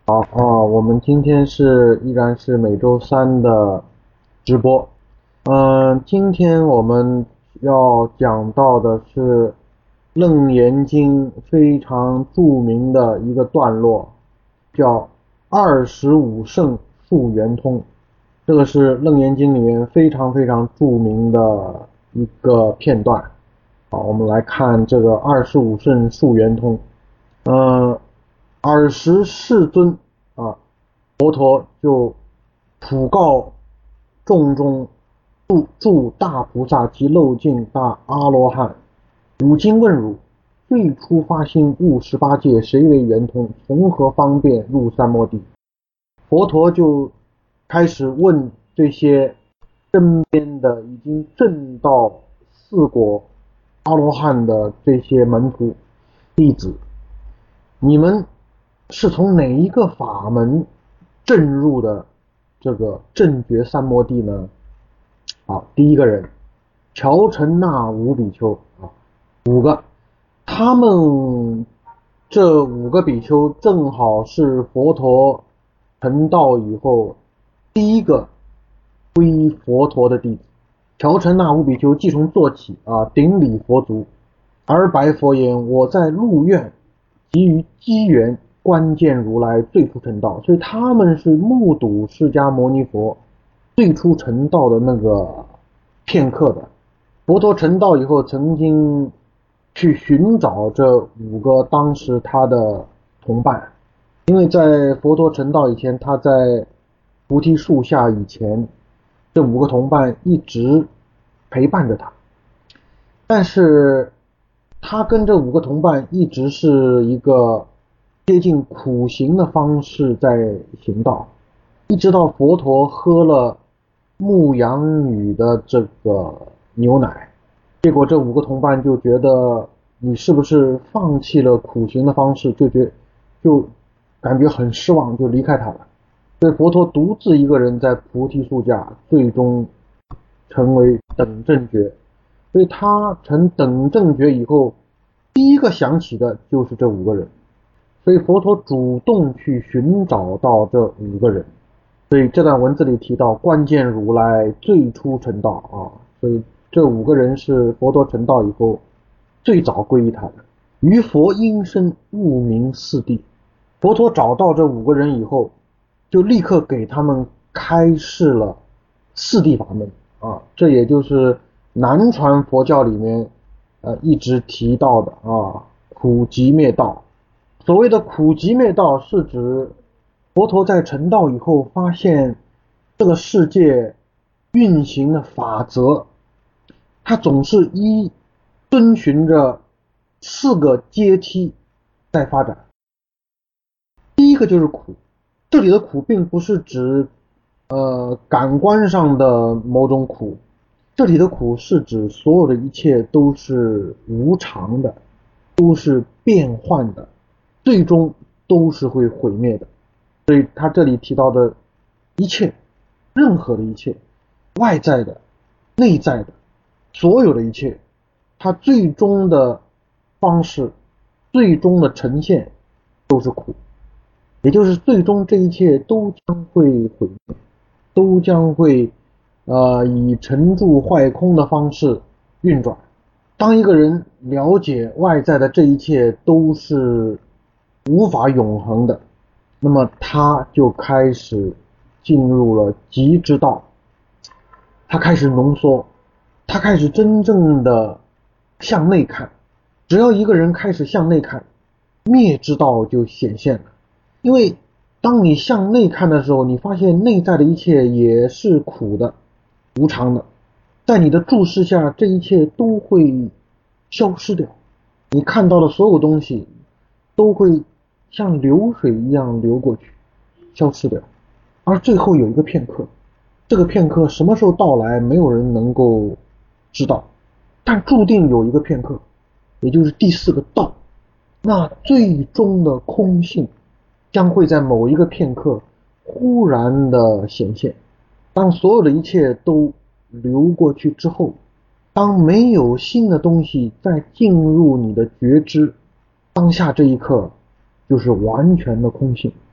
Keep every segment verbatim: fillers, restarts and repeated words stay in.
好啊，我们今天是依然是每周三的直播。嗯，今天我们要讲到的是《楞严经》非常著名的一个段落，叫二十五圣述圆通。这个是《楞严经》里面非常非常著名的一个片段。好，我们来看这个二十五圣述圆通。嗯，尔时世尊啊，佛陀就普告众中诸诸大菩萨及漏尽大阿罗汉，汝今问汝，最初发心悟十八界，谁为圆通？从何方便入三摩地？佛陀就开始问这些身边的已经证到四果阿罗汉的这些门徒弟子，你们是从哪一个法门证入的这个正觉三摩地呢？好，第一个人乔陈那五比丘啊，五个，他们这五个比丘正好是佛陀成道以后第一个皈依佛陀的弟子。乔陈那五比丘即从坐起啊，顶礼佛足，而白佛言：我在鹿苑及于机缘观见如来最初成道，所以他们是目睹释迦牟尼佛最初成道的那个片刻的。佛陀成道以后，曾经去寻找这五个当时他的同伴，因为在佛陀成道以前，他在菩提树下以前，这五个同伴一直陪伴着他，但是他跟这五个同伴一直是一个接近苦行的方式在行道，一直到佛陀喝了牧羊女的这个牛奶，结果这五个同伴就觉得你是不是放弃了苦行的方式，就觉就感觉很失望，就离开他了。所以佛陀独自一个人在菩提树下，最终成为等正觉。所以他成等正觉以后，第一个想起的就是这五个人。所以佛陀主动去寻找到这五个人。所以这段文字里提到关键如来最初成道啊，所以这五个人是佛陀成道以后最早皈依他的。于佛因身悟明四谛，佛陀找到这五个人以后，就立刻给他们开示了四谛法门啊，这也就是南传佛教里面呃一直提到的啊苦集灭道。所谓的苦集灭道是指佛陀在成道以后发现这个世界运行的法则，它总是依遵循着四个阶梯在发展。第一个就是苦，这里的苦并不是指呃感官上的某种苦，这里的苦是指所有的一切都是无常的，都是变幻的，最终都是会毁灭的。所以他这里提到的一切，任何的一切，外在的、内在的，所有的一切，它最终的方式，最终的呈现都是苦，也就是最终这一切都将会毁灭，都将会呃以成住坏空的方式运转。当一个人了解外在的这一切都是无法永恒的，那么他就开始进入了极之道，他开始浓缩，他开始真正的向内看。只要一个人开始向内看，灭之道就显现了。因为当你向内看的时候，你发现内在的一切也是苦的、无常的，在你的注视下，这一切都会消失掉，你看到的所有东西都会像流水一样流过去，消失掉。而最后有一个片刻，这个片刻什么时候到来，没有人能够知道，但注定有一个片刻，也就是第四个道，那最终的空性将会在某一个片刻忽然的显现。当所有的一切都流过去之后，当没有新的东西再进入你的觉知，当下这一刻就是完全的空性。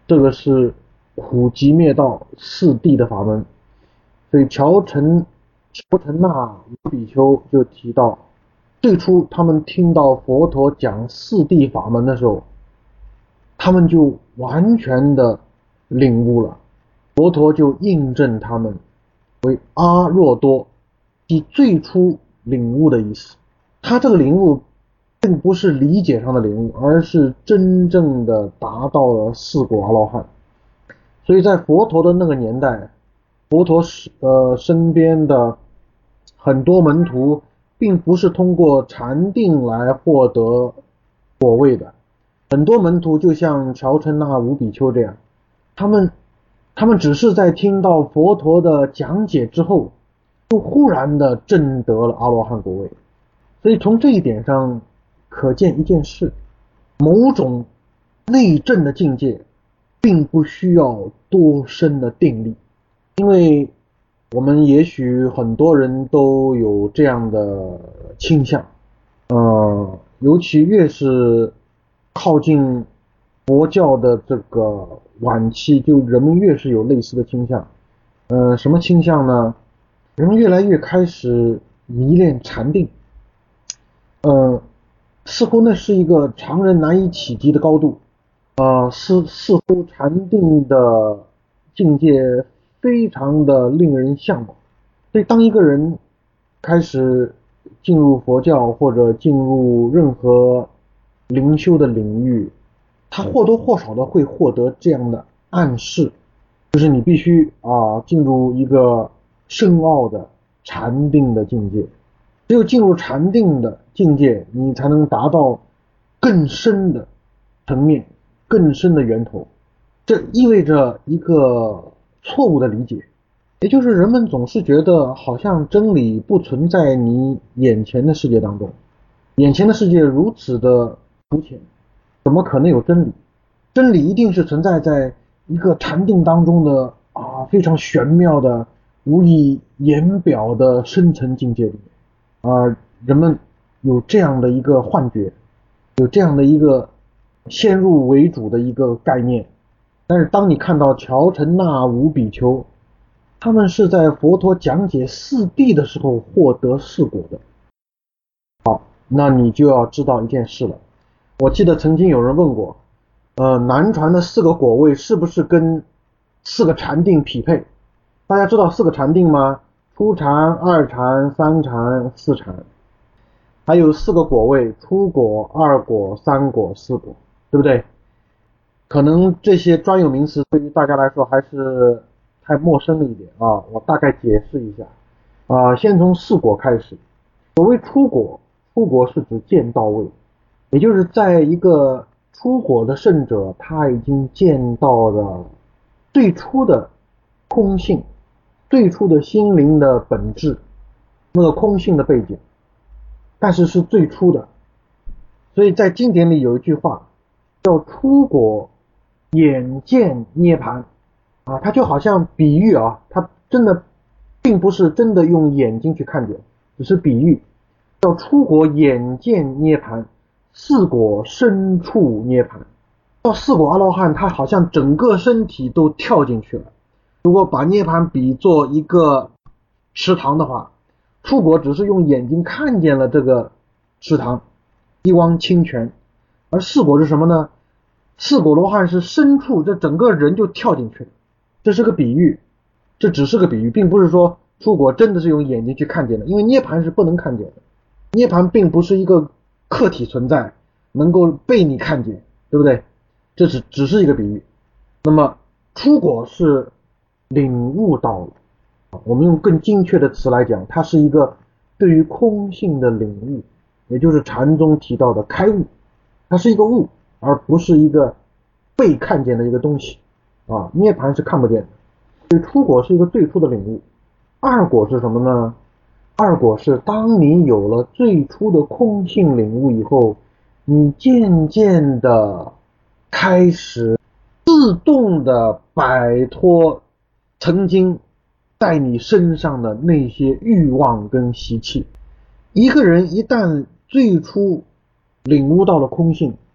这个是苦集灭道四谛的法门。所以乔陈乔陈那五比丘就提到，最初他们听到佛陀讲四谛法门的时候，他们就完全的领悟了，佛陀就印证他们为阿若多，即最初领悟的意思。他这个领悟并不是理解上的领悟，而是真正的达到了四果阿罗汉。所以在佛陀的那个年代，佛陀呃身边的很多门徒并不是通过禅定来获得果位的，很多门徒就像乔陈那五比丘这样，他们他们只是在听到佛陀的讲解之后，就忽然的证得了阿罗汉果位。所以从这一点上可见一件事，某种内证的境界并不需要多深的定力。因为我们也许很多人都有这样的倾向，呃，尤其越是靠近佛教的这个晚期，就人们越是有类似的倾向。呃，什么倾向呢？人们越来越开始迷恋禅定，呃，似乎那是一个常人难以企及的高度，呃，似似乎禅定的境界非常的令人向往。所以当一个人开始进入佛教或者进入任何灵修的领域，他或多或少的会获得这样的暗示，就是你必须啊进入一个深奥的禅定的境界，只有进入禅定的境界，你才能达到更深的层面，更深的源头。这意味着一个错误的理解，也就是人们总是觉得好像真理不存在你眼前的世界当中，眼前的世界如此的肤浅，怎么可能有真理？真理一定是存在在一个禅定当中的啊非常玄妙的无以言表的深层境界里面啊，人们有这样的一个幻觉，有这样的一个先入为主的一个概念。但是当你看到乔陈那五比丘，他们是在佛陀讲解四谛的时候获得四果的。好，那你就要知道一件事了。我记得曾经有人问过，呃，南传的四个果位是不是跟四个禅定匹配？大家知道四个禅定吗？初禅、二禅、三禅、四禅，还有四个果位：初果、二果、三果、四果，对不对？可能这些专有名词对于大家来说还是太陌生了一点啊，我大概解释一下啊。先从四果开始。所谓初果，初果是指见到位，也就是在一个初果的圣者，他已经见到了最初的空性，最初的心灵的本质，那个空性的背景，但是是最初的。所以在经典里有一句话叫初果眼见涅槃啊，它就好像比喻啊，它真的并不是真的用眼睛去看见，只是比喻，叫初果眼见涅槃，四果身处涅槃。到四果阿罗汉，他好像整个身体都跳进去了。如果把涅槃比作一个池塘的话，初果只是用眼睛看见了这个池塘，一汪清泉，而四果是什么呢？四果罗汉是深处，这整个人就跳进去了。这是个比喻，这只是个比喻，并不是说初果真的是用眼睛去看见的，因为涅槃是不能看见的，涅槃并不是一个客体存在，能够被你看见，对不对？这只只是一个比喻。那么初果是领悟到了，我们用更精确的词来讲，它是一个对于空性的领悟，也就是禅中提到的开悟，它是一个悟，而不是一个被看见的一个东西啊。涅槃是看不见的，所以初果是一个最初的领悟。二果是什么呢？二果是当你有了最初的空性领悟以后，你渐渐的开始自动的摆脱曾经在你身上的那些欲望跟习气。一个人一旦最初领悟到了空性，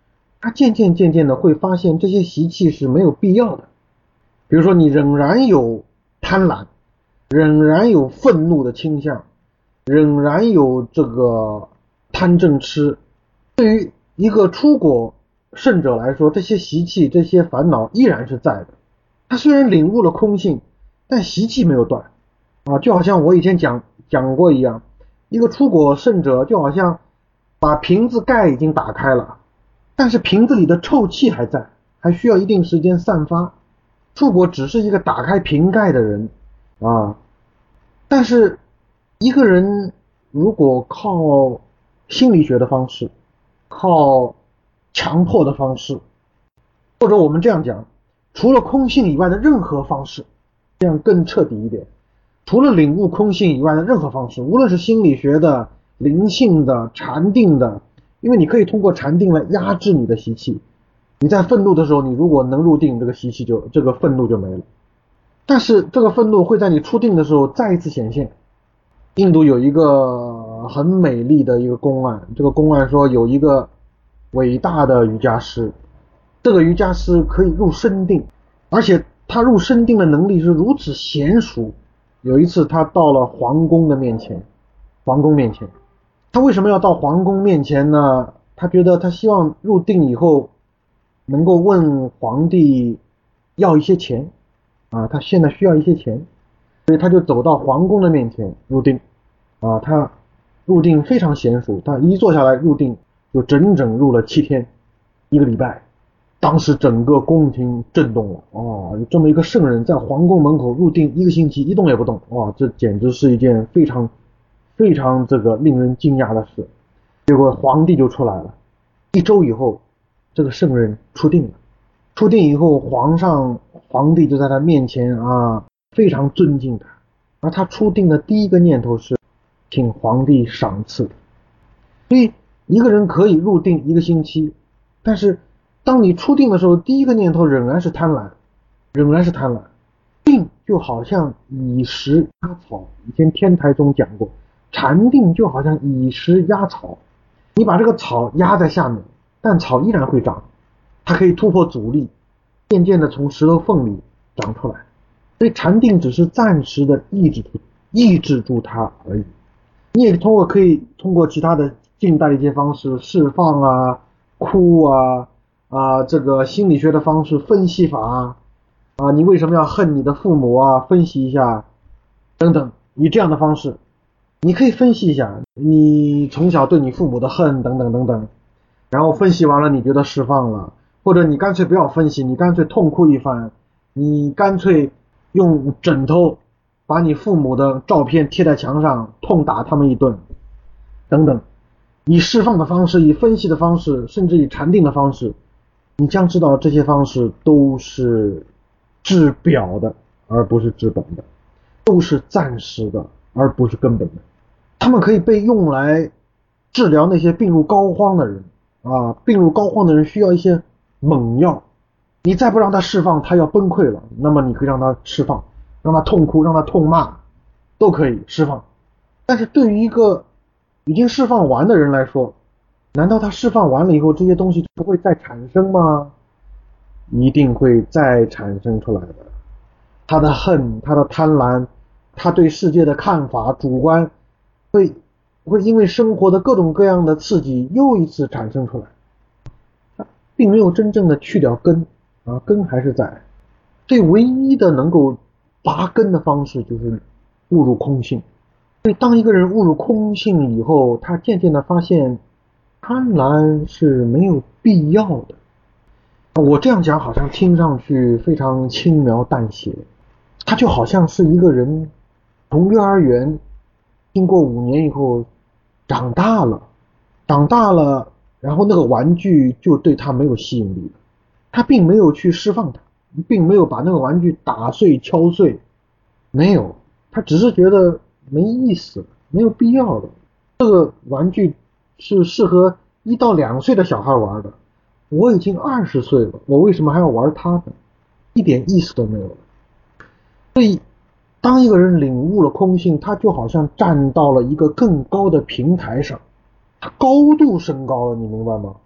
他渐渐渐渐的会发现这些习气是没有必要的。比如说你仍然有贪婪，仍然有愤怒的倾向，仍然有这个贪嗔痴，对于一个出果圣者来说，这些习气这些烦恼依然是在的。他虽然领悟了空性，但习气没有断啊，就好像我以前讲讲过一样，一个出果圣者就好像把瓶子盖已经打开了，但是瓶子里的臭气还在，还需要一定时间散发。出果只是一个打开瓶盖的人啊，但是一个人如果靠心理学的方式，靠强迫的方式，或者我们这样讲，除了空性以外的任何方式，这样更彻底一点，除了领悟空性以外的任何方式，无论是心理学的、灵性的、禅定的，因为你可以通过禅定来压制你的习气。你在愤怒的时候，你如果能入定，这个习气就这个愤怒就没了。但是这个愤怒会在你出定的时候再一次显现。印度有一个很美丽的一个公案，这个公案说有一个伟大的瑜伽师，这个瑜伽师可以入深定，而且他入深定的能力是如此娴熟。有一次他到了皇宫的面前，皇宫面前，他为什么要到皇宫面前呢？他觉得他希望入定以后能够问皇帝要一些钱啊，他现在需要一些钱，所以他就走到皇宫的面前入定啊，他入定非常娴熟，他一坐下来入定就整整入了七天，一个礼拜。当时整个宫廷震动了啊，有这么一个圣人在皇宫门口入定一个星期一动也不动，哇，这简直是一件非常非常这个令人惊讶的事。结果皇帝就出来了，一周以后这个圣人出定了，出定以后皇上皇帝就在他面前啊，非常尊敬他，而他出定的第一个念头是请皇帝赏赐。所以一个人可以入定一个星期，但是当你出定的时候，第一个念头仍然是贪婪，仍然是贪婪。定就好像以石压草，以前天台中讲过，禅定就好像以石压草，你把这个草压在下面，但草依然会长，它可以突破阻力，渐渐的从石头缝里长出来。所以禅定只是暂时的抑制住抑制住它而已。你也通过可以通过其他的近代的一些方式，释放啊、哭啊啊，这个心理学的方式，分析法啊，啊，你为什么要恨你的父母啊？分析一下，等等，以这样的方式，你可以分析一下你从小对你父母的恨等等等等，然后分析完了，你觉得释放了，或者你干脆不要分析，你干脆痛哭一番，你干脆用枕头把你父母的照片贴在墙上，痛打他们一顿，等等，以释放的方式，以分析的方式，甚至以禅定的方式，你将知道这些方式都是治表的，而不是治本的，都是暂时的，而不是根本的。他们可以被用来治疗那些病入膏肓的人啊，病入膏肓的人需要一些猛药，你再不让他释放，他要崩溃了，那么你可以让他释放，让他痛哭，让他痛骂，都可以释放。但是对于一个已经释放完的人来说，难道他释放完了以后这些东西不会再产生吗？一定会再产生出来的。他的恨，他的贪婪，他对世界的看法主观，会会因为生活的各种各样的刺激又一次产生出来，他并没有真正的去掉根啊，根还是在。这唯一的能够拔根的方式就是误入空性。所以当一个人误入空性以后，他渐渐的发现贪婪是没有必要的。我这样讲好像听上去非常轻描淡写，他就好像是一个人从幼儿园经过五年以后长大了，长大了，然后那个玩具就对他没有吸引力了，他并没有去释放它，并没有把那个玩具打碎敲碎，没有，他只是觉得没意思，没有必要的。这个玩具是适合一到两岁的小孩玩的，我已经二十岁了，我为什么还要玩它呢？一点意思都没有了。所以当一个人领悟了空性，他就好像站到了一个更高的平台上，他高度升高了，你明白吗？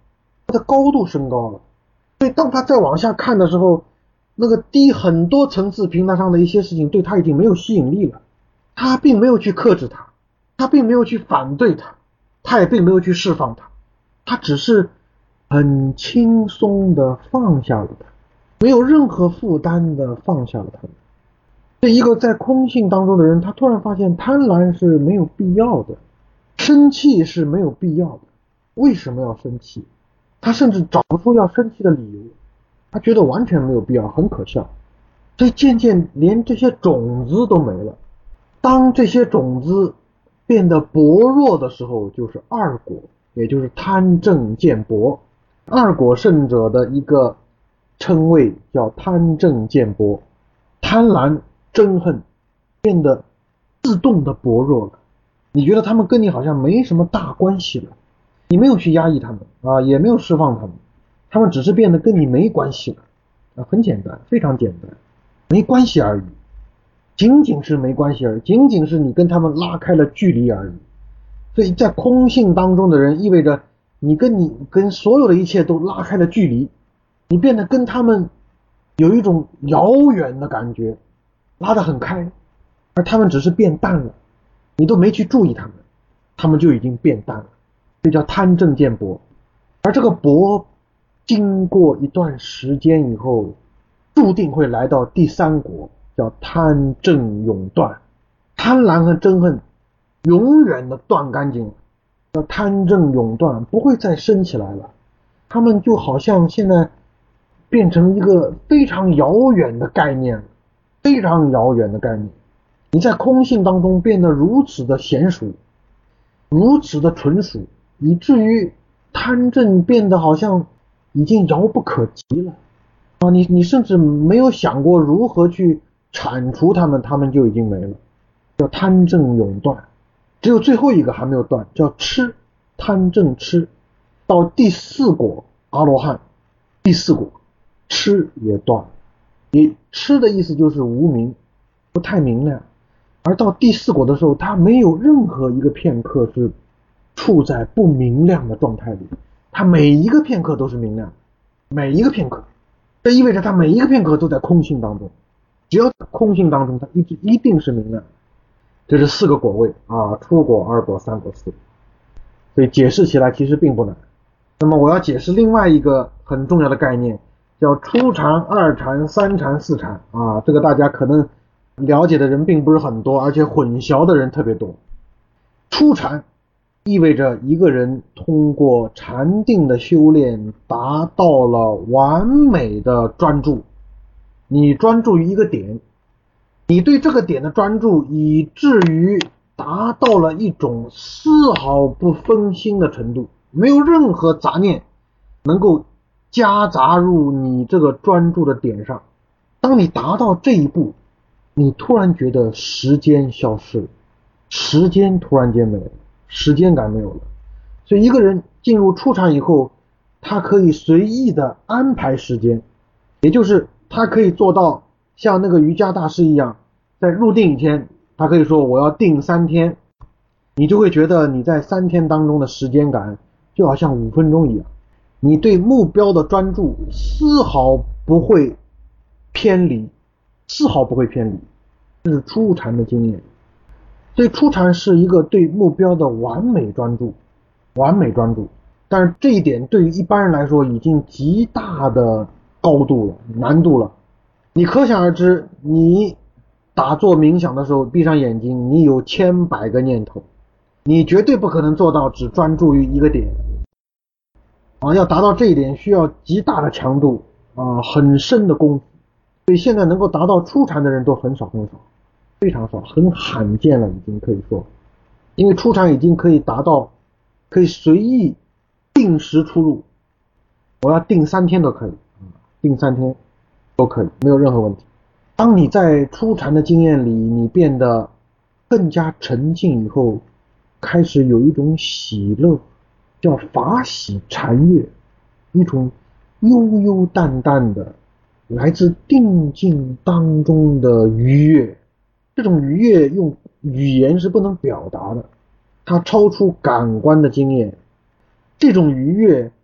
它的高度升高了。所以当他再往下看的时候，那个低很多层次平台上的一些事情对他已经没有吸引力了。他并没有去克制它，他并没有去反对它，他也并没有去释放它，他只是很轻松的放下了它，没有任何负担的放下了它。这一个在空性当中的人，他突然发现贪婪是没有必要的，生气是没有必要的。为什么要生气？他甚至找不出要生气的理由，他觉得完全没有必要，很可笑。所以渐渐连这些种子都没了。当这些种子变得薄弱的时候，就是二果，也就是贪正见薄。二果圣者的一个称谓叫贪正见薄，贪婪憎恨变得自动的薄弱了。你觉得他们跟你好像没什么大关系了，你没有去压抑他们啊，也没有释放他们，他们只是变得跟你没关系了啊，很简单，非常简单，没关系而已，仅仅是没关系而已，仅仅是你跟他们拉开了距离而已。所以在空性当中的人，意味着你跟你跟所有的一切都拉开了距离，你变得跟他们有一种遥远的感觉，拉得很开，而他们只是变淡了，你都没去注意他们，他们就已经变淡了，这叫贪正见薄。而这个薄经过一段时间以后，注定会来到第三果，叫贪正永断。贪婪和憎恨永远的断干净了，叫贪正永断，不会再升起来了。他们就好像现在变成一个非常遥远的概念，非常遥远的概念。你在空性当中变得如此的娴熟，如此的纯熟，以至于贪正变得好像已经遥不可及了啊！你你甚至没有想过如何去铲除他们，他们就已经没了，叫贪正永断。只有最后一个还没有断，叫痴，贪正痴。到第四果阿罗汉，第四果痴也断了。也痴的意思就是无明，不太明亮。而到第四果的时候，他没有任何一个片刻是处在不明亮的状态里，他每一个片刻都是明亮，每一个片刻，这意味着他每一个片刻都在空性当中，只要在空性当中，他一直一定是明亮。这是四个果位啊，初果、二果、三果、四果，所以解释起来其实并不难。那么我要解释另外一个很重要的概念，叫初禅、二禅、三禅、四禅啊，这个大家可能了解的人并不是很多，而且混淆的人特别多。初禅意味着一个人通过禅定的修炼达到了完美的专注，你专注于一个点，你对这个点的专注以至于达到了一种丝毫不分心的程度，没有任何杂念能够夹杂入你这个专注的点上。当你达到这一步，你突然觉得时间消失了，时间突然间没了，时间感没有了。所以一个人进入初禅以后，他可以随意的安排时间，也就是他可以做到像那个瑜伽大师一样，在入定一天，他可以说我要定三天，你就会觉得你在三天当中的时间感就好像五分钟一样，你对目标的专注丝毫不会偏离，丝毫不会偏离，这是初禅的经验。所以初禅是一个对目标的完美专注，完美专注。但是这一点对于一般人来说已经极大的高度了，难度了。你可想而知，你打坐冥想的时候闭上眼睛，你有千百个念头，你绝对不可能做到只专注于一个点啊！要达到这一点需要极大的强度啊，很深的功夫。所以现在能够达到初禅的人都很少很少，非常少，很罕见了，已经可以说，因为初禅已经可以达到可以随意定时出入，我要定三天都可以，定三天都可以，没有任何问题。当你在初禅的经验里，你变得更加沉静以后，开始有一种喜乐，叫法喜禅悦，一种悠悠淡淡的来自定境当中的愉悦。这种愉悦用语言是不能表达的，它超出感官的经验。这种愉悦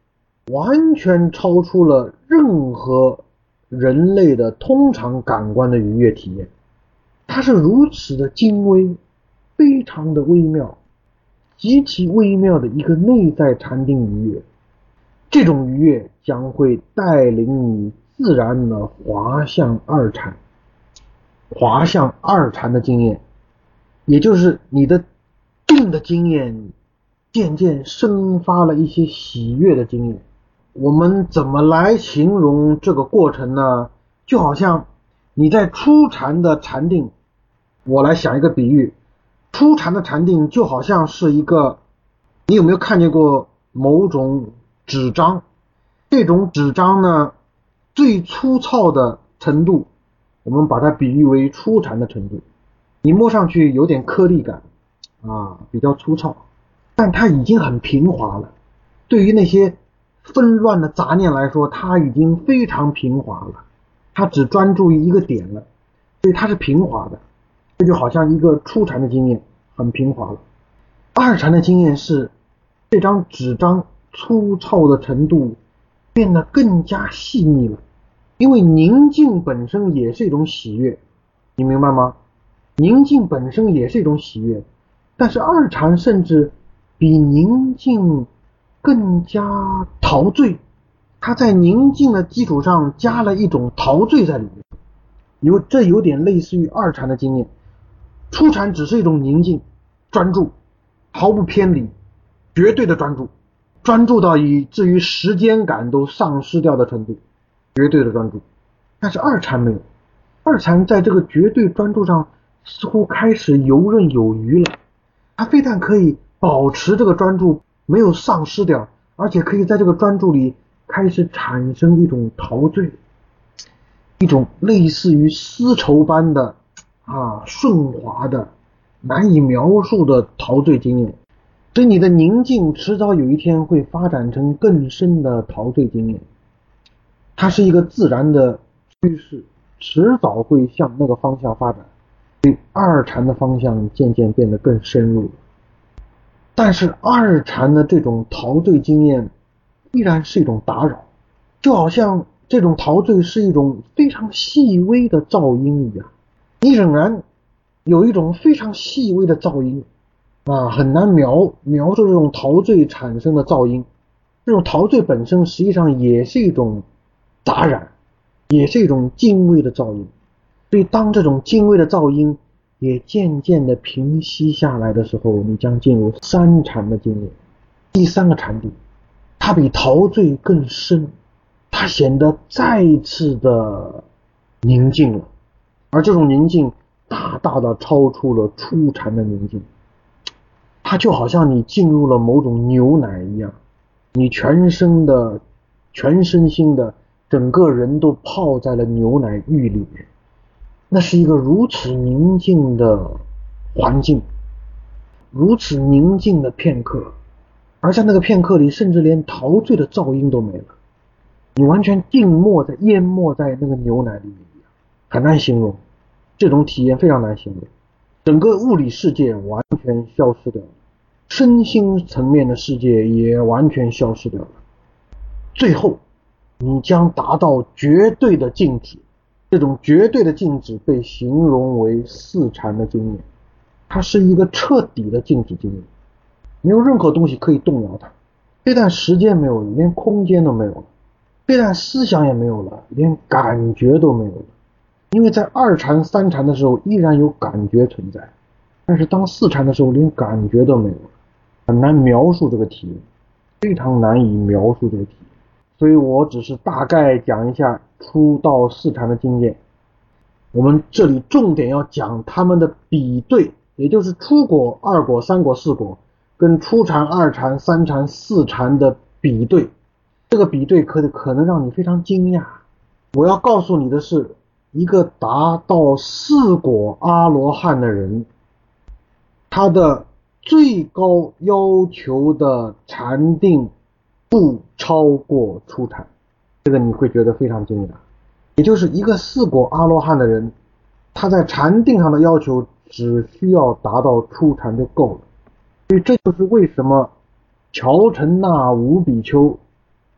完全超出了任何人类的通常感官的愉悦体验。它是如此的精微，非常的微妙，极其微妙的一个内在禅定愉悦。这种愉悦将会带领你自然的滑向二禅，滑向二禅的经验，也就是你的定的经验渐渐生发了一些喜悦的经验。我们怎么来形容这个过程呢？就好像你在初禅的禅定，我来想一个比喻，初禅的禅定就好像是一个，你有没有看见过某种纸张？这种纸张呢，最粗糙的程度，我们把它比喻为初禅的程度。你摸上去有点颗粒感啊，比较粗糙，但它已经很平滑了。对于那些纷乱的杂念来说，它已经非常平滑了，它只专注于一个点了，所以它是平滑的。这就好像一个初禅的经验很平滑了。二禅的经验是这张纸张粗糙的程度变得更加细腻了，因为宁静本身也是一种喜悦，你明白吗？宁静本身也是一种喜悦，但是二禅甚至比宁静更加陶醉，它在宁静的基础上加了一种陶醉在里面。有这有点类似于二禅的经验。初禅只是一种宁静专注，毫不偏离，绝对的专注，专注到以至于时间感都丧失掉的程度，绝对的专注。但是二禅没有，二禅在这个绝对专注上似乎开始游刃有余了。它非但可以保持这个专注没有丧失掉，而且可以在这个专注里开始产生一种陶醉，一种类似于丝绸般的啊顺滑的难以描述的陶醉经验。所以你的宁静迟早有一天会发展成更深的陶醉经验，它是一个自然的趋势，迟早会向那个方向发展。所以二禅的方向渐渐变得更深入了。但是二禅的这种陶醉经验依然是一种打扰，就好像这种陶醉是一种非常细微的噪音一样，你仍然有一种非常细微的噪音啊，很难描描述这种陶醉产生的噪音。这种陶醉本身实际上也是一种杂染，也是一种精微的噪音。所以当这种精微的噪音也渐渐的平息下来的时候，你将进入三禅的经验。第三个禅定，它比陶醉更深，它显得再次的宁静了，而这种宁静大大的超出了初禅的宁静。它就好像你进入了某种牛奶一样，你全身的全身心的整个人都泡在了牛奶浴里面。那是一个如此宁静的环境，如此宁静的片刻，而在那个片刻里甚至连陶醉的噪音都没了，你完全浸没在淹没在那个牛奶里面一样，很难形容，这种体验非常难形容。整个物理世界完全消失掉了，身心层面的世界也完全消失掉了，最后你将达到绝对的静止。这种绝对的静止被形容为四禅的经验，它是一个彻底的静止经验，没有任何东西可以动摇它，非但时间没有了，连空间都没有了，非但思想也没有了，连感觉都没有了。因为在二禅三禅的时候依然有感觉存在，但是当四禅的时候连感觉都没有了，很难描述这个体验，非常难以描述这个体验。所以我只是大概讲一下初到四禅的经验，我们这里重点要讲他们的比对，也就是初果、二果、三果、四果跟初禅、二禅、三禅、四禅的比对。这个比对可可能让你非常惊讶。我要告诉你的是，一个达到四果阿罗汉的人，他的最高要求的禅定不超过初禅，这个你会觉得非常惊讶。也就是一个四果阿罗汉的人，他在禅定上的要求只需要达到初禅就够了。所以这就是为什么乔陈那五比丘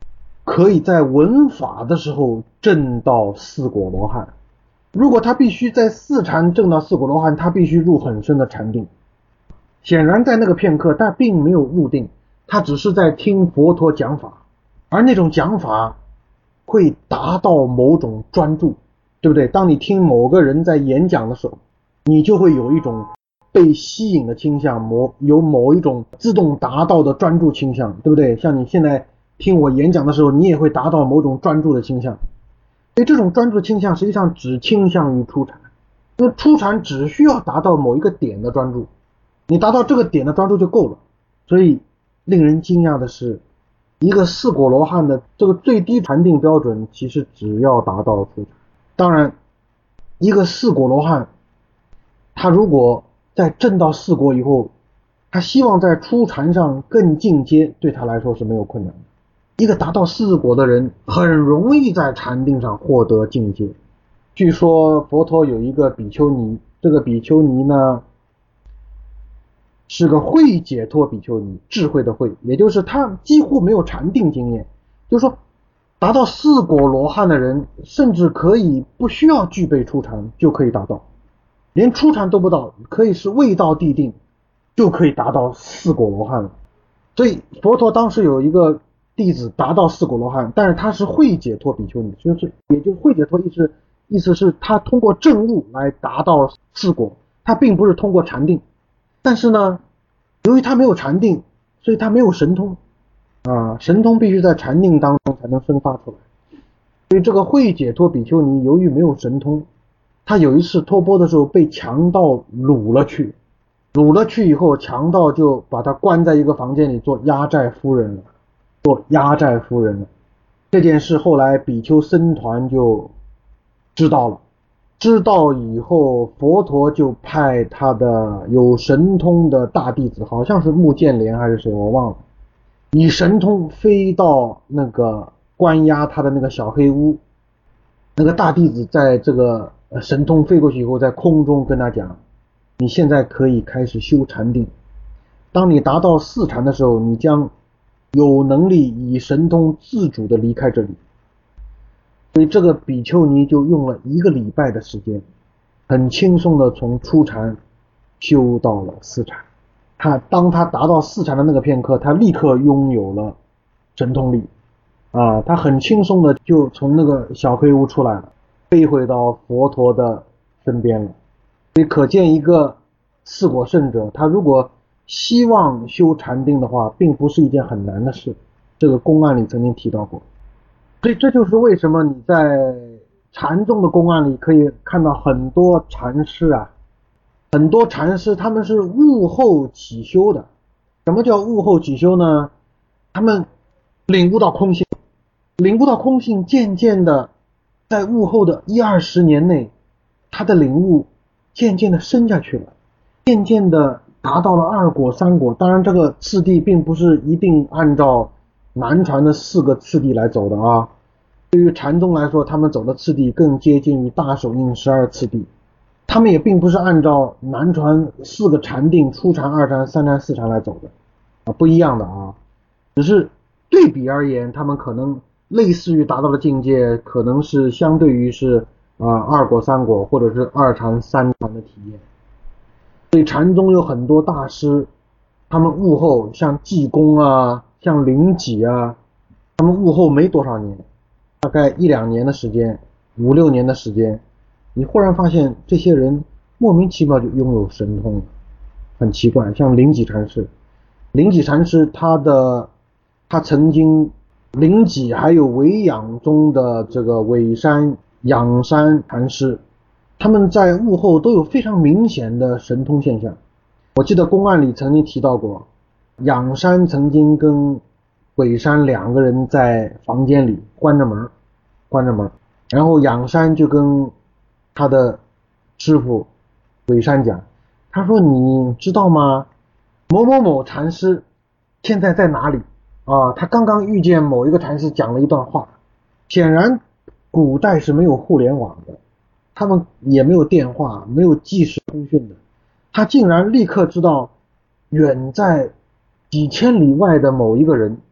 可以在闻法的时候证到四果罗汉。如果他必须在四禅证到四果罗汉，他必须入很深的禅定。显然在那个片刻他并没有入定，他只是在听佛陀讲法，而那种讲法会达到某种专注，对不对？当你听某个人在演讲的时候，你就会有一种被吸引的倾向，某有某一种自动达到的专注倾向，对不对？像你现在听我演讲的时候，你也会达到某种专注的倾向。所以这种专注倾向实际上只倾向于初禅，因为初禅只需要达到某一个点的专注，你达到这个点的专注就够了。所以令人惊讶的是，一个四果罗汉的这个最低禅定标准其实只要达到初禅。当然一个四果罗汉他如果在证到四果以后，他希望在初禅上更进阶，对他来说是没有困难的。一个达到四果的人很容易在禅定上获得境界。据说佛陀有一个比丘尼，这个比丘尼呢是个慧解脱比丘尼，智慧的慧，也就是他几乎没有禅定经验。就是说达到四果罗汉的人甚至可以不需要具备初禅就可以达到，连初禅都不到，可以是未到地定就可以达到四果罗汉了。所以佛陀当时有一个弟子达到四果罗汉，但是他是慧解脱比丘尼，就是也就是慧解脱意思意思是他通过证悟来达到四果，他并不是通过禅定。但是呢，由于他没有禅定，所以他没有神通啊，神通必须在禅定当中才能生发出来。所以这个慧解脱比丘尼由于没有神通，他有一次托钵的时候被强盗掳了去，掳了去以后，强盗就把他关在一个房间里做压寨夫人了，做压寨夫人了。这件事后来比丘僧团就知道了，知道以后佛陀就派他的有神通的大弟子，好像是目犍连还是谁我忘了，以神通飞到那个关押他的那个小黑屋。那个大弟子在这个神通飞过去以后，在空中跟他讲，你现在可以开始修禅定，当你达到四禅的时候，你将有能力以神通自主的离开这里。所以这个比丘尼就用了一个礼拜的时间，很轻松的从初禅修到了四禅。他当他达到四禅的那个片刻，他立刻拥有了神通力啊，他很轻松的就从那个小黑屋出来了，飞回到佛陀的身边了。所以可见一个四果圣者，他如果希望修禅定的话，并不是一件很难的事，这个公案里曾经提到过。所以这就是为什么你在禅宗的公案里可以看到很多禅师啊，很多禅师他们是悟后起修的。什么叫悟后起修呢？他们领悟到空性，领悟到空性，渐渐的在悟后的一二十年内，他的领悟渐渐的深下去了，渐渐的达到了二果三果。当然这个次第并不是一定按照南传的四个次第来走的啊，对于禅宗来说，他们走的次第更接近于大手印十二次第，他们也并不是按照南传四个禅定初禅二禅三禅四禅来走的啊，不一样的啊。只是对比而言，他们可能类似于达到的境界，可能是相对于是啊二果三果或者是二禅三禅的体验。所以禅宗有很多大师，他们悟后像济公啊，像灵济啊，他们悟后没多少年，大概一两年的时间，五六年的时间，你忽然发现这些人莫名其妙就拥有神通了，很奇怪。像灵济禅师，灵济禅师他的他曾经灵济还有维养中的这个尾山仰山禅师，他们在悟后都有非常明显的神通现象。我记得公案里曾经提到过，仰山曾经跟尾山两个人在房间里关着门关着门然后仰山就跟他的师傅尾山讲，他说你知道吗，某某某禅师现在在哪里啊？他刚刚遇见某一个禅师讲了一段话。显然古代是没有互联网的，他们也没有电话，没有即时通讯的，他竟然立刻知道远在几千里外的某一个人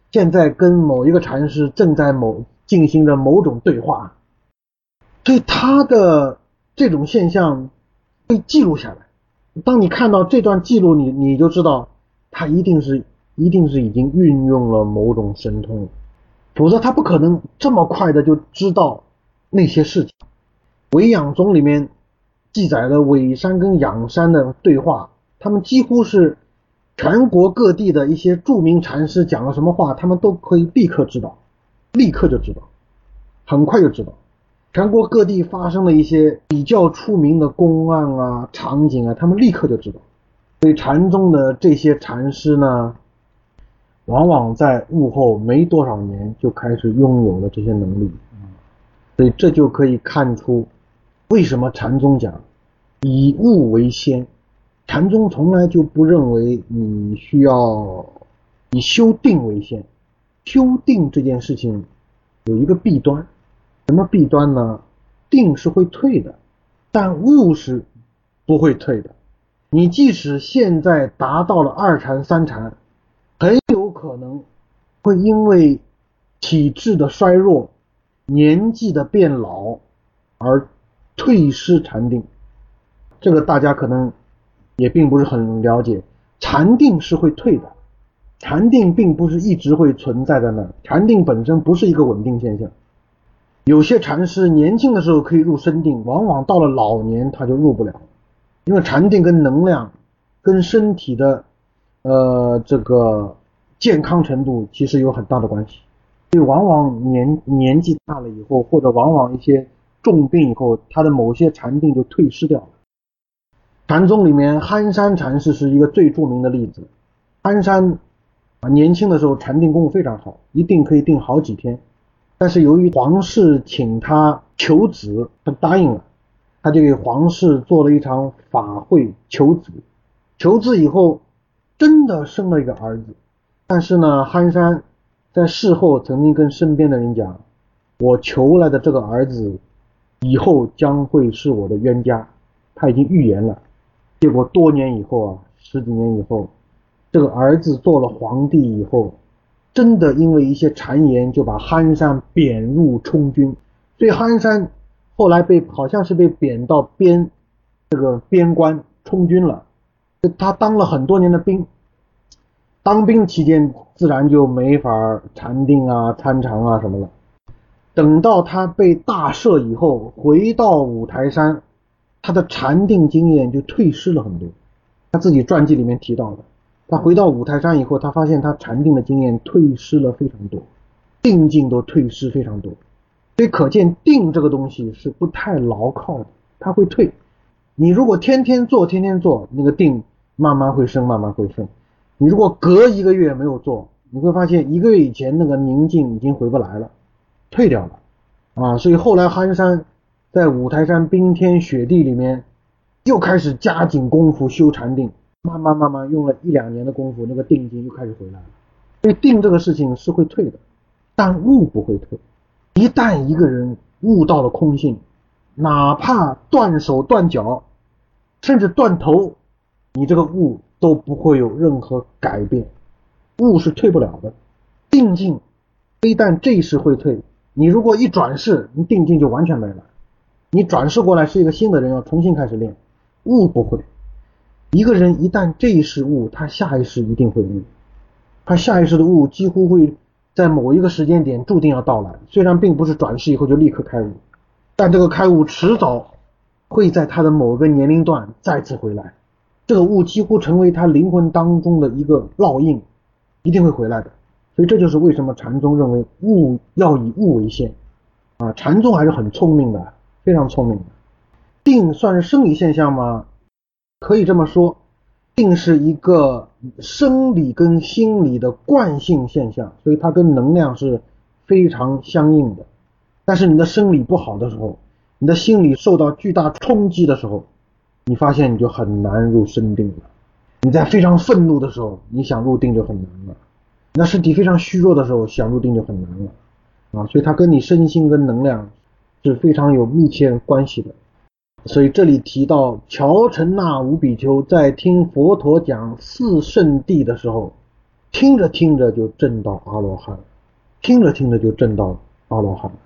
现在跟某一个禅师正在某进行着某种对话，所以他的这种现象被记录下来。当你看到这段记录，你你就知道他一定是一定是已经运用了某种神通，否则他不可能这么快的就知道那些事情。韦养宗里面记载了韦山跟养山的对话，他们几乎是全国各地的一些著名禅师讲了什么话，他们都可以立刻知道，立刻就知道，很快就知道。全国各地发生了一些比较出名的公案啊、场景啊，他们立刻就知道。所以禅宗的这些禅师呢，往往在悟后没多少年就开始拥有了这些能力。所以这就可以看出为什么禅宗讲以悟为先。禅宗从来就不认为你需要以修定为先。修定这件事情有一个弊端，什么弊端呢？定是会退的，但悟是不会退的。你即使现在达到了二禅三禅，很有可能会因为体质的衰弱、年纪的变老而退失禅定。这个大家可能也并不是很了解，禅定是会退的，禅定并不是一直会存在在那，禅定本身不是一个稳定现象。有些禅师年轻的时候可以入深定，往往到了老年他就入不了，因为禅定跟能量跟身体的呃这个健康程度其实有很大的关系。所以往往年年纪大了以后，或者往往一些重病以后，他的某些禅定就退失掉了。禅宗里面憨山禅师是一个最著名的例子。憨山啊，年轻的时候禅定功夫非常好，一定可以定好几天。但是由于皇室请他求子，他答应了，他就给皇室做了一场法会求子。求子以后真的生了一个儿子，但是呢，憨山在事后曾经跟身边的人讲，我求来的这个儿子以后将会是我的冤家，他已经预言了。结果多年以后啊，十几年以后，这个儿子做了皇帝以后，真的因为一些谗言就把憨山贬入充军。所以憨山后来被好像是被贬到边这个边关充军了，他当了很多年的兵。当兵期间自然就没法禅定啊、参禅啊什么了。等到他被大赦以后，回到五台山，他的禅定经验就退失了很多。他自己传记里面提到的，他回到五台山以后，他发现他禅定的经验退失了非常多，定境都退失非常多。所以可见定这个东西是不太牢靠的，它会退。你如果天天做天天做，那个定慢慢会升慢慢会升。你如果隔一个月没有做，你会发现一个月以前那个宁静已经回不来了，退掉了啊。所以后来憨山在五台山冰天雪地里面又开始加紧功夫修禅定，慢慢慢慢用了一两年的功夫，那个定境又开始回来了。所以定这个事情是会退的，但悟不会退。一旦一个人悟到了空性，哪怕断手断脚甚至断头，你这个悟都不会有任何改变。悟是退不了的。定境非但这一世会退，你如果一转世，你定境就完全没了。你转世过来是一个新的人，要重新开始练。悟不会。一个人一旦这一世悟，他下一世一定会悟。他下一世的悟几乎会在某一个时间点注定要到来，虽然并不是转世以后就立刻开悟，但这个开悟迟早会在他的某个年龄段再次回来。这个悟几乎成为他灵魂当中的一个烙印，一定会回来的。所以这就是为什么禅宗认为悟要以悟为先啊。禅宗还是很聪明的，非常聪明的。定算是生理现象吗？可以这么说，定是一个生理跟心理的惯性现象，所以它跟能量是非常相应的。但是你的生理不好的时候，你的心理受到巨大冲击的时候，你发现你就很难入深定了。你在非常愤怒的时候，你想入定就很难了。你的身体非常虚弱的时候，想入定就很难了啊。所以它跟你身心跟能量是非常有密切关系的。所以这里提到乔陈那五比丘在听佛陀讲四圣谛的时候， 听着听着就证到阿罗汉，听着听着就证到阿罗汉。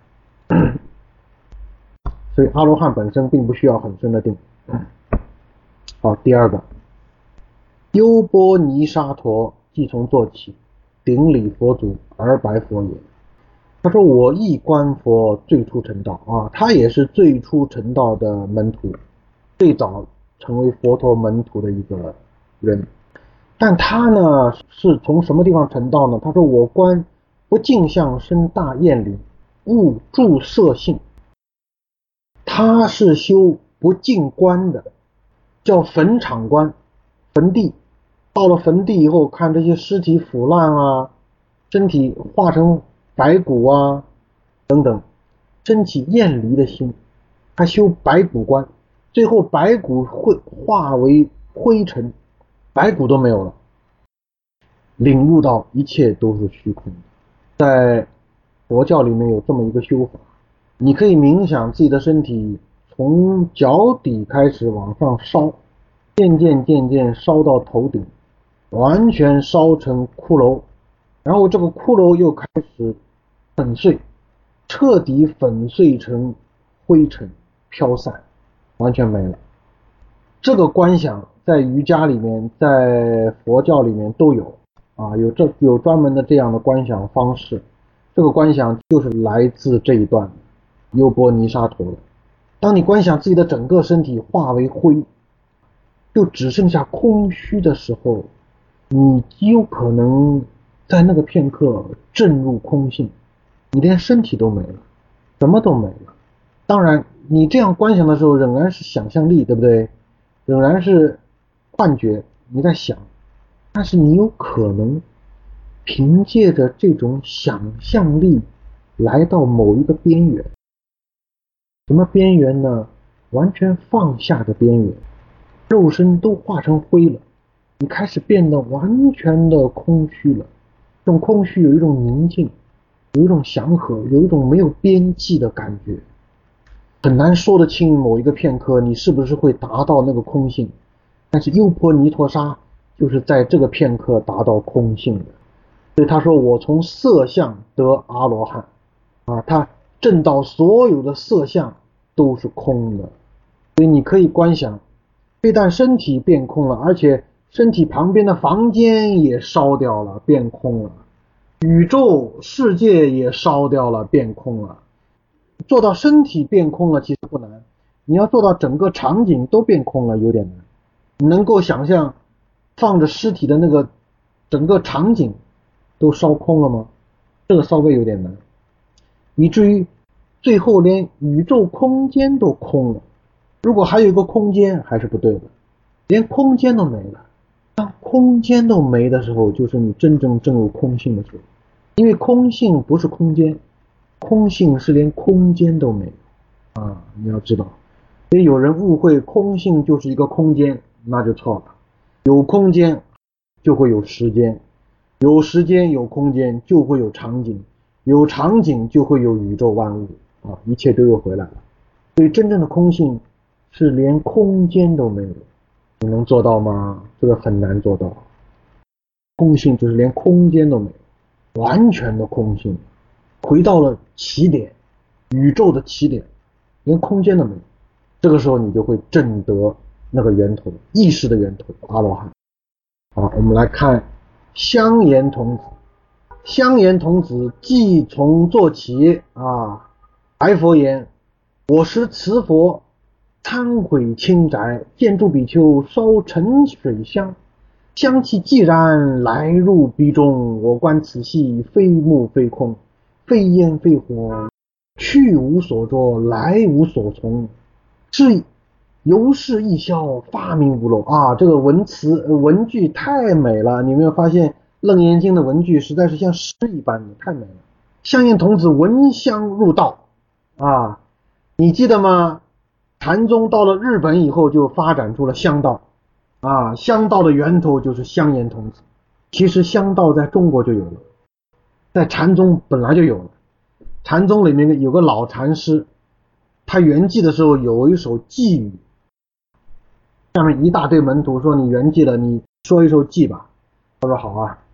所以阿罗汉本身并不需要很深的定。好，第二个，优波尼沙陀即从坐起，顶礼佛祖而白佛言。他说我亦观佛最初成道啊，他也是最初成道的门徒，最早成为佛陀门徒的一个人。但他呢是从什么地方成道呢？他说我观不净相生大厌离，悟住色性。他是修不净观的，叫坟场观，坟地。到了坟地以后，看这些尸体腐烂啊，身体化成白骨啊等等，升起厌离的心。他修白骨观，最后白骨会化为灰尘，白骨都没有了，领悟到一切都是虚空。在佛教里面有这么一个修法，你可以冥想自己的身体从脚底开始往上烧，渐渐渐渐烧到头顶，完全烧成骷髅，然后这个骷髅又开始粉碎，彻底粉碎成灰尘飘散，完全没了。这个观想在瑜伽里面，在佛教里面都有啊，有这有专门的这样的观想方式。这个观想就是来自这一段优波尼沙陀的。当你观想自己的整个身体化为灰，就只剩下空虚的时候，你极有可能在那个片刻证入空性，你连身体都没了，什么都没了。当然你这样观想的时候仍然是想象力，对不对？仍然是幻觉，你在想，但是你有可能凭借着这种想象力来到某一个边缘。什么边缘呢？完全放下的边缘，肉身都化成灰了，你开始变得完全的空虚了。这种空虚有一种宁静，有一种祥和，有一种没有边际的感觉。很难说得清某一个片刻你是不是会达到那个空性，但是优波尼陀沙就是在这个片刻达到空性的。所以他说我从色相得阿罗汉啊，他证到所有的色相都是空的。所以你可以观想，非但身体变空了，而且身体旁边的房间也烧掉了，变空了，宇宙世界也烧掉了，变空了。做到身体变空了其实不难，你要做到整个场景都变空了有点难。你能够想象放着尸体的那个整个场景都烧空了吗？这个稍微有点难，以至于最后连宇宙空间都空了。如果还有一个空间还是不对的，连空间都没了。当空间都没的时候，就是你真正证入空性的时候。因为空性不是空间，空性是连空间都没有啊！你要知道，所以有人误会空性就是一个空间，那就错了。有空间就会有时间，有时间有空间就会有场景，有场景就会有宇宙万物啊！一切都又回来了。所以真正的空性是连空间都没有，你能做到吗？这个很难做到。空性就是连空间都没有，完全的空性，回到了起点，宇宙的起点，连空间都没有。这个时候你就会证得那个源头，意识的源头，阿罗汉。好，我们来看香严童子。香严童子即从坐起啊，白佛言：我时慈佛忏悔清宅，见诸比丘烧沉水香，香气既然来入鼻中，我观此系非木非空，非烟非火，去无所着，来无所从，是由是一消，发明无漏啊！这个文词文句太美了，你有没有发现楞严经的文句实在是像诗一般的，太美了。香严童子闻香入道啊，你记得吗？禅宗到了日本以后就发展出了香道啊，香道的源头就是香严童子。其实香道在中国就有了，在禅宗本来就有了。禅宗里面有个老禅师，他圆寂的时候有一首偈语，下面一大堆门徒说你圆寂了，你说一首偈吧。他说好啊。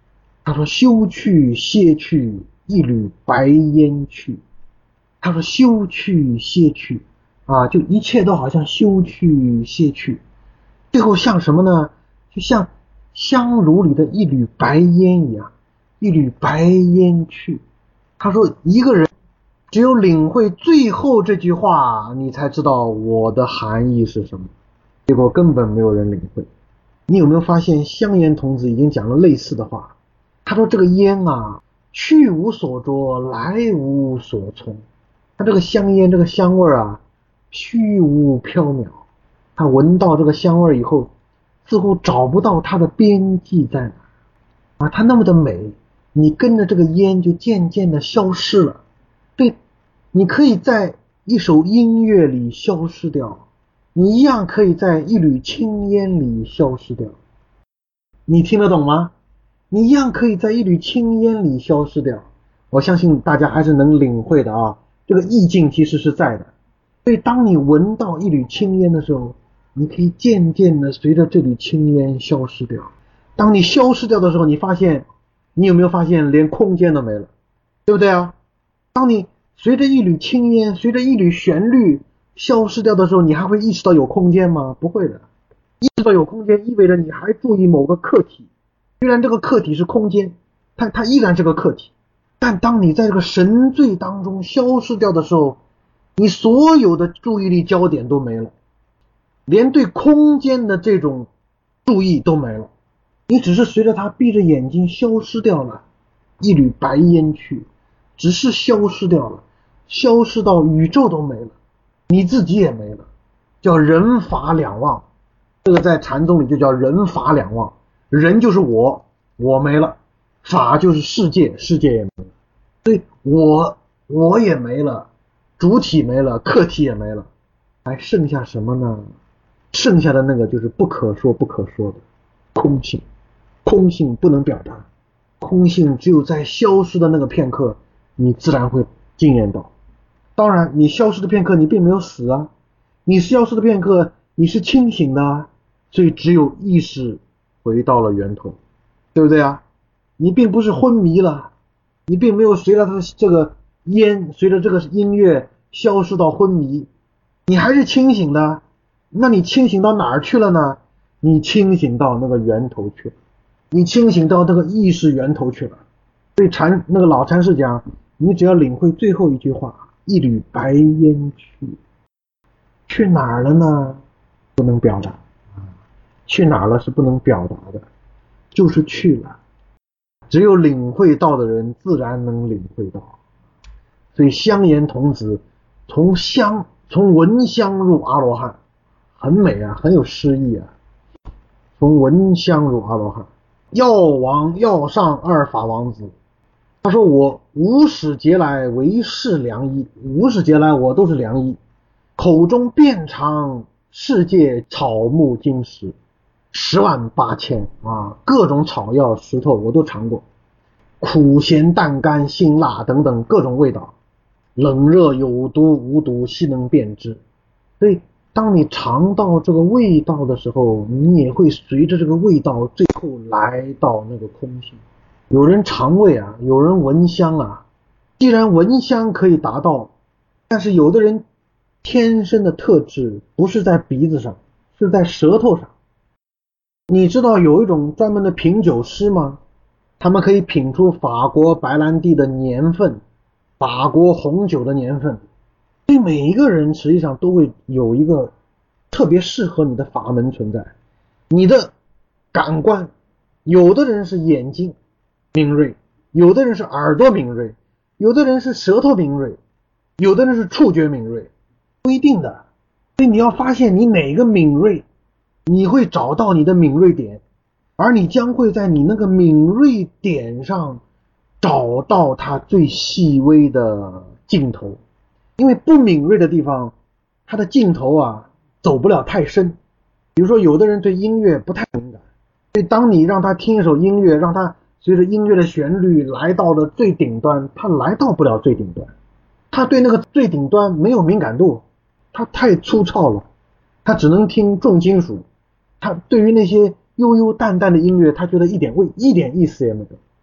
他说休去歇去，一缕白烟去。他说休去歇去啊，就一切都好像休去歇去，最后像什么呢？就像香炉里的一缕白烟一样，一缕白烟去。他说一个人只有领会最后这句话，你才知道我的含义是什么，结果根本没有人领会。你有没有发现香烟童子已经讲了类似的话？他说这个烟啊，去无所着，来无所从。他这个香烟，这个香味啊，虚无缥缈。他闻到这个香味以后，似乎找不到它的边际在哪啊，它那么的美，你跟着这个烟就渐渐的消失了。对，你可以在一首音乐里消失掉，你一样可以在一缕青烟里消失掉。你听得懂吗？你一样可以在一缕青烟里消失掉。我相信大家还是能领会的啊，这个意境其实是在的。所以当你闻到一缕青烟的时候，你可以渐渐的随着这缕青烟消失掉。当你消失掉的时候，你发现，你有没有发现连空间都没了，对不对啊？当你随着一缕青烟，随着一缕旋律消失掉的时候，你还会意识到有空间吗？不会的。意识到有空间意味着你还注意某个客体，虽然这个客体是空间，但它依然是个客体。但当你在这个神醉当中消失掉的时候，你所有的注意力焦点都没了，连对空间的这种注意都没了，你只是随着它闭着眼睛消失掉了，一缕白烟去，只是消失掉了，消失到宇宙都没了，你自己也没了，叫人法两忘。这个在禅宗里就叫人法两忘，人就是我，我没了，法就是世界，世界也没了，所以我我也没了，主体没了，客体也没了，还剩下什么呢？剩下的那个就是不可说不可说的空性。空性不能表达，空性只有在消失的那个片刻，你自然会经验到。当然你消失的片刻你并没有死啊，你消失的片刻你是清醒的啊，所以只有意识回到了源头，对不对啊？你并不是昏迷了，你并没有随着它的这个烟，随着这个音乐消失到昏迷，你还是清醒的。那你清醒到哪儿去了呢？你清醒到那个源头去了，你清醒到那个意识源头去了。所以禅那个老禅师讲，你只要领会最后一句话，一缕白烟去，去哪儿了呢？不能表达，去哪儿了是不能表达的，就是去了。只有领会到的人自然能领会到。所以香烟童子从香从闻香入阿罗汉，很美啊，很有诗意啊。从闻香入阿罗汉，药王药上二法王子，他说我无始劫来为是良医，无始劫来我都是良医，口中遍尝世界草木金石十万八千啊，各种草药石头我都尝过，苦咸淡甘辛辣等等各种味道，冷热有毒无毒悉能辨知。所以当你尝到这个味道的时候，你也会随着这个味道最后来到那个空性。有人尝味啊，有人闻香啊，既然闻香可以达到，但是有的人天生的特质不是在鼻子上，是在舌头上。你知道有一种专门的品酒师吗？他们可以品出法国白兰地的年份，法国红酒的年份。所以每一个人实际上都会有一个特别适合你的法门存在。你的感官，有的人是眼睛敏锐，有的人是耳朵敏锐，有的人是舌头敏锐，有的人是触觉敏锐，不一定的。所以你要发现你哪个敏锐，你会找到你的敏锐点，而你将会在你那个敏锐点上找到它最细微的尽头。因为不敏锐的地方，它的尽头啊走不了太深。比如说有的人对音乐不太敏感，所以当你让他听一首音乐，让他随着音乐的旋律来到了最顶端，他来到不了最顶端，他对那个最顶端没有敏感度，他太粗糙了，他只能听重金属，他对于那些悠悠淡淡的音乐他觉得一点味一点意思也没有。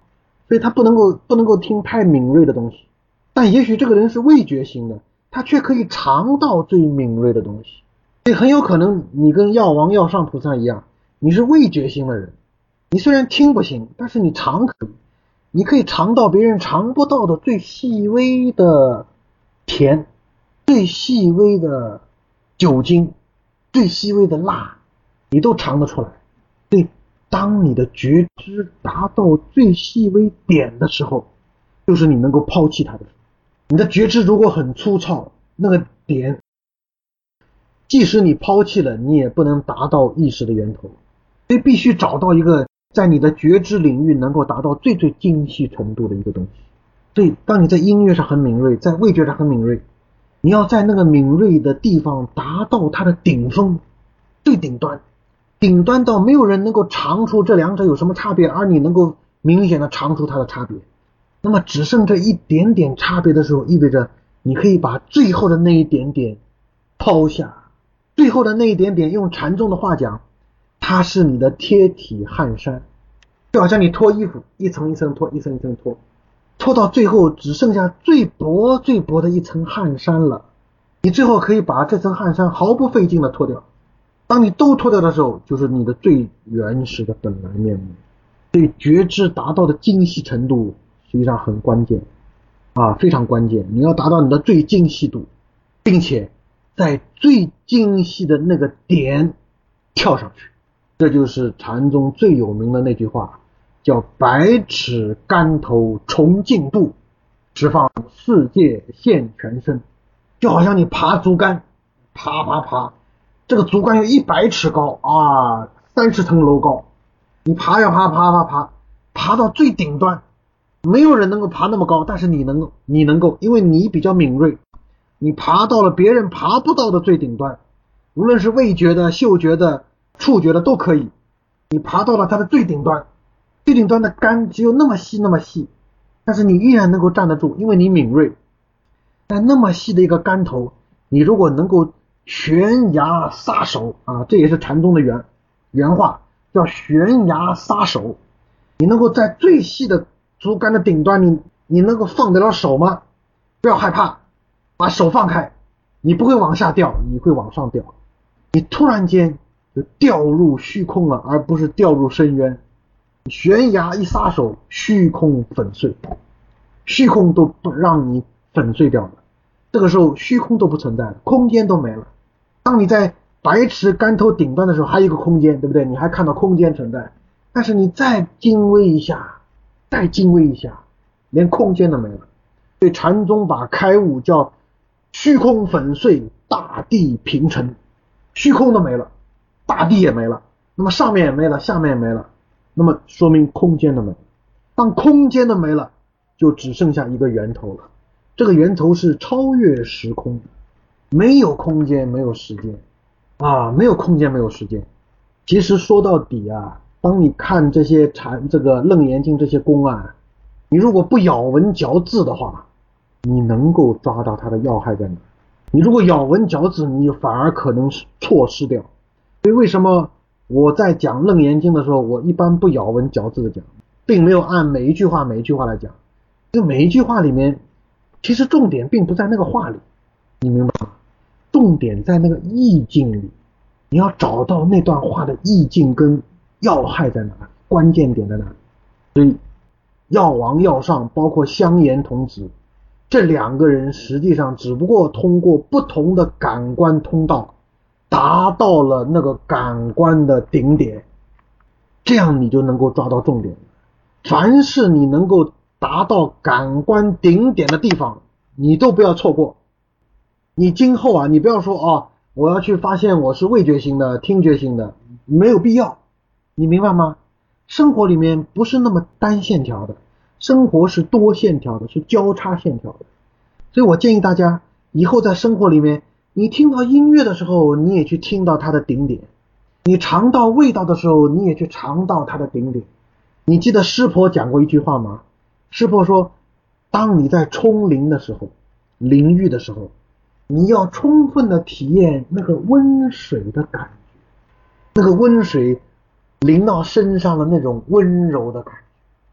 所以他不能够不能够听太敏锐的东西。但也许这个人是味觉型的，他却可以尝到最敏锐的东西。所以很有可能你跟药王药上菩萨一样，你是味觉型的人，你虽然听不行，但是你尝可以，你可以尝到别人尝不到的最细微的甜，最细微的酒精，最细微的辣，你都尝得出来。所以当你的觉知达到最细微点的时候，就是你能够抛弃它的时候。你的觉知如果很粗糙，那个点即使你抛弃了，你也不能达到意识的源头。所以必须找到一个在你的觉知领域能够达到最最精细程度的一个东西。所以当你在音乐上很敏锐，在味觉上很敏锐，你要在那个敏锐的地方达到它的顶峰，最顶端，顶端到没有人能够尝出这两者有什么差别，而你能够明显的尝出它的差别。那么只剩这一点点差别的时候，意味着你可以把最后的那一点点抛下。最后的那一点点，用禅宗的话讲，它是你的贴体汗衫，就好像你脱衣服，一层一层脱，一层一层脱，脱到最后只剩下最薄最薄的一层汗衫了。你最后可以把这层汗衫毫不费劲的脱掉。当你都脱掉的时候，就是你的最原始的本来面目。所以觉知达到的精细程度实际上很关键啊，非常关键。你要达到你的最精细度，并且在最精细的那个点跳上去。这就是禅宗最有名的那句话，叫百尺竿头重进步，释放世界现全身。就好像你爬竹竿，爬爬爬，这个竹竿有一百尺高啊，三十层楼高，你爬呀爬爬爬爬，爬到最顶端，没有人能够爬那么高，但是你能够，你能够，因为你比较敏锐，你爬到了别人爬不到的最顶端，无论是味觉的、嗅觉的、触觉的都可以，你爬到了它的最顶端，最顶端的杆只有那么细那么细，但是你依然能够站得住，因为你敏锐。在那么细的一个竿头，你如果能够悬崖撒手啊，这也是禅宗的原原话，叫悬崖撒手。你能够在最细的竹竿的顶端，你你能够放得了手吗？不要害怕，把手放开，你不会往下掉，你会往上掉。你突然间就掉入虚空了，而不是掉入深渊。悬崖一撒手，虚空粉碎，虚空都不让你粉碎掉了。这个时候虚空都不存在了，空间都没了。当你在百尺竿头顶端的时候，还有一个空间，对不对？你还看到空间存在，但是你再精微一下，再精微一下，连空间都没了。所以禅宗把开悟叫虚空粉碎，大地平沉。虚空都没了，大地也没了，那么上面也没了，下面也没了，那么说明空间都没了。当空间都没了，就只剩下一个源头了。这个源头是超越时空的，没有空间，没有时间啊，没有空间，没有时间。其实说到底啊，当你看这些禅这个楞严经这些公案，你如果不咬文嚼字的话，你能够抓到它的要害在哪？你如果咬文嚼字，你反而可能错失掉。所以为什么我在讲楞严经的时候，我一般不咬文嚼字的讲，并没有按每一句话每一句话来讲。就每一句话里面，其实重点并不在那个话里，你明白吗？重点在那个意境里，你要找到那段话的意境跟要害在哪里，关键点在哪里。所以药王药上包括香严童子这两个人实际上只不过通过不同的感官通道达到了那个感官的顶点，这样你就能够抓到重点。凡是你能够达到感官顶点的地方，你都不要错过。你今后啊，你不要说哦，我要去发现我是味觉型的、听觉型的，没有必要。你明白吗？生活里面不是那么单线条的，生活是多线条的，是交叉线条的。所以我建议大家以后在生活里面，你听到音乐的时候，你也去听到它的顶点；你尝到味道的时候，你也去尝到它的顶点。你记得师婆讲过一句话吗？师婆说，当你在冲淋的时候，淋浴的时候，你要充分的体验那个温水的感觉，那个温水淋到身上的那种温柔的感觉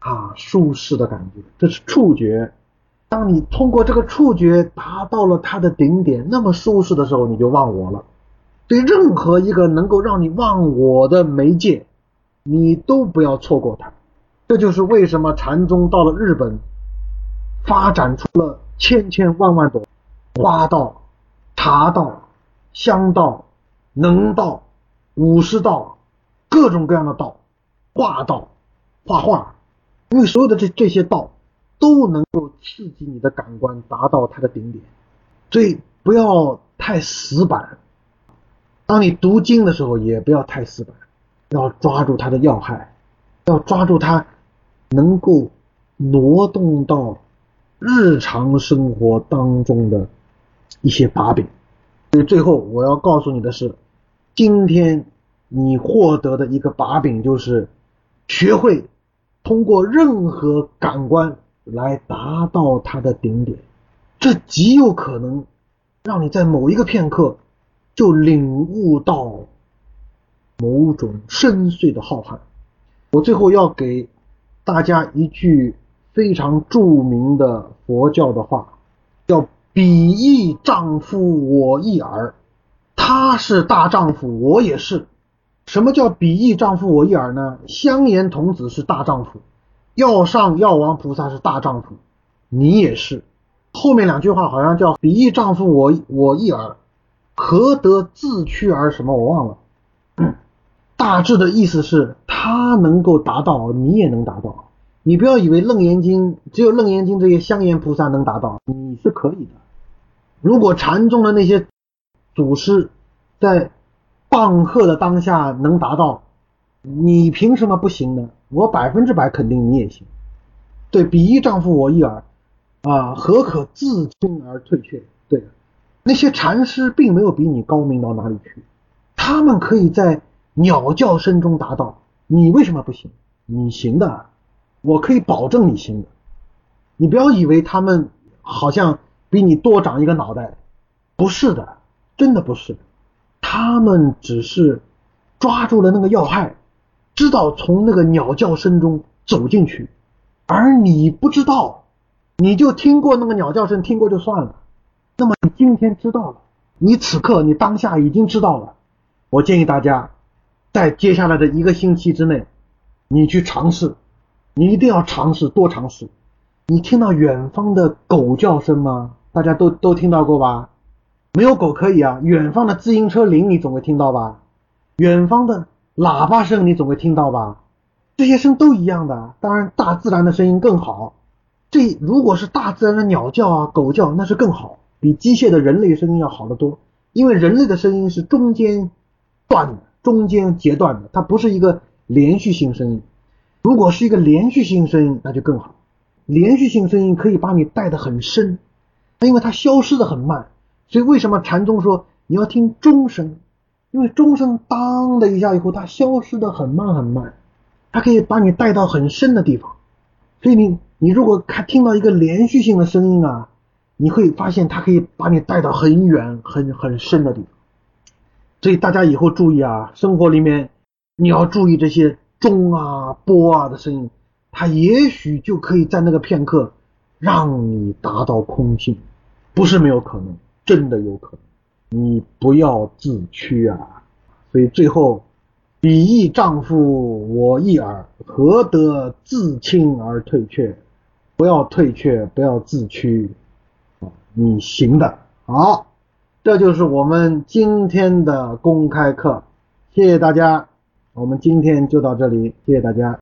啊，舒适的感觉，这是触觉。当你通过这个触觉达到了它的顶点，那么舒适的时候，你就忘我了。对任何一个能够让你忘我的媒介，你都不要错过它。这就是为什么禅宗到了日本，发展出了千千万万种花道、茶道、香道、能道、武士道，各种各样的道，画道、画画，因为所有的这这些道都能够刺激你的感官，达到它的顶点。所以不要太死板，当你读经的时候也不要太死板，要抓住它的要害，要抓住它能够挪动到日常生活当中的一些把柄。所以最后我要告诉你的是，今天你获得的一个把柄就是学会通过任何感官来达到它的顶点，这极有可能让你在某一个片刻就领悟到某种深邃的浩瀚。我最后要给大家一句非常著名的佛教的话，叫彼亦丈夫我亦尔，他是大丈夫我也是。什么叫彼亦丈夫我亦尔呢？香严童子是大丈夫，药上药王菩萨是大丈夫，你也是。后面两句话好像叫彼亦丈夫我我亦尔，何得自屈而什么我忘了、嗯、大致的意思是他能够达到，你也能达到。你不要以为楞严经只有楞严经这些香严菩萨能达到，你是可以的。如果禅宗的那些祖师在棒喝的当下能达到，你凭什么不行呢？我百分之百肯定你也行。对，彼亦丈夫我亦尔啊，何可自轻而退却。对的，那些禅师并没有比你高明到哪里去，他们可以在鸟叫声中达到，你为什么不行？你行的，我可以保证你行的。你不要以为他们好像比你多长一个脑袋，不是的，真的不是。他们只是抓住了那个要害，知道从那个鸟叫声中走进去，而你不知道，你就听过那个鸟叫声，听过就算了。那么你今天知道了，你此刻你当下已经知道了。我建议大家在接下来的一个星期之内，你去尝试，你一定要尝试，多尝试。你听到远方的狗叫声吗？大家都都听到过吧？没有狗可以啊，远方的自行车铃你总会听到吧？远方的喇叭声你总会听到吧？这些声都一样的，当然大自然的声音更好。这如果是大自然的鸟叫啊、狗叫，那是更好，比机械的人类声音要好得多。因为人类的声音是中间断的，中间截断的，它不是一个连续性声音。如果是一个连续性声音，那就更好。连续性声音可以把你带得很深，因为它消失得很慢。所以为什么禅宗说你要听钟声？因为钟声当的一下以后，它消失得很慢很慢，它可以把你带到很深的地方。所以你你如果看听到一个连续性的声音啊，你会发现它可以把你带到很远很很深的地方。所以大家以后注意啊，生活里面你要注意这些钟啊、波啊的声音，它也许就可以在那个片刻让你达到空性，不是没有可能，真的有可能。你不要自屈啊！所以最后，彼亦丈夫我亦尔，何得自轻而退却？不要退却，不要自屈，你行的。好，这就是我们今天的公开课，谢谢大家，我们今天就到这里，谢谢大家。